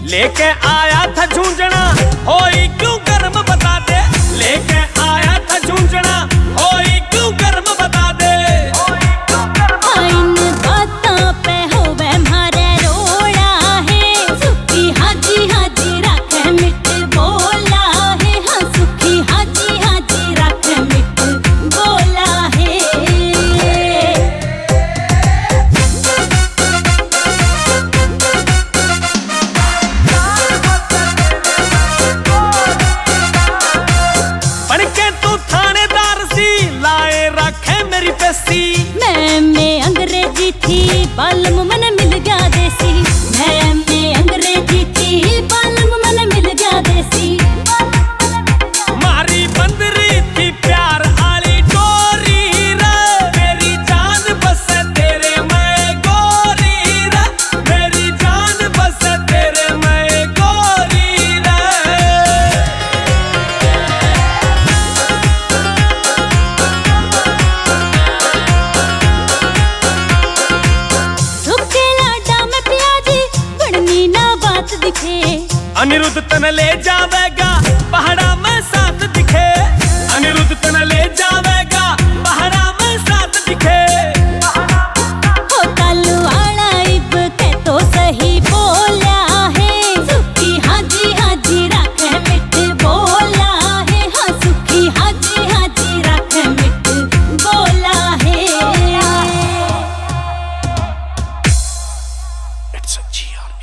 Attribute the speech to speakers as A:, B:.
A: लेके आया था झूंझना होई क्यों गर्म बता दे। लेके आया था झूंझना होई क्यों गर्म बता दे।
B: इन बातों पे होवे मारे रोड़ा है। सुखी हाजी हाजी रखे मिट बोला है। हाँ सुखी हाजी हाजी रखे मिट बोला है।
A: बनके तू थानेदार सी लाए रखे मेरी पेशी।
B: मैं अंग्रेजी थी बालम मन मिल गया देसी। मैं अंग्रेजी थी बालम मन मिल गया देसी।
A: मारी बंदरी थी प्यार आली डोरी रे। मेरी जान बस तेरे मैं गोरी रे। मेरी जान बस तेरे मैं गोरी रे।
B: सुखे लाडा में प्याजी बड़नी ना बात दिखे।
A: अनिरुद्ध तन ले जावेगा पहाड़ा में साथ दिखे। अनिरुद्ध तन ले जावेगा पहाड़ा में साथ दिखे।
B: हो तालू आड़ा इब के तो सही बोला है। सुखी हाजी हाजी रखे मिट बोला है। हाँ सुखी हाजी हाजी रखे मिट बोला है।
A: It's a GR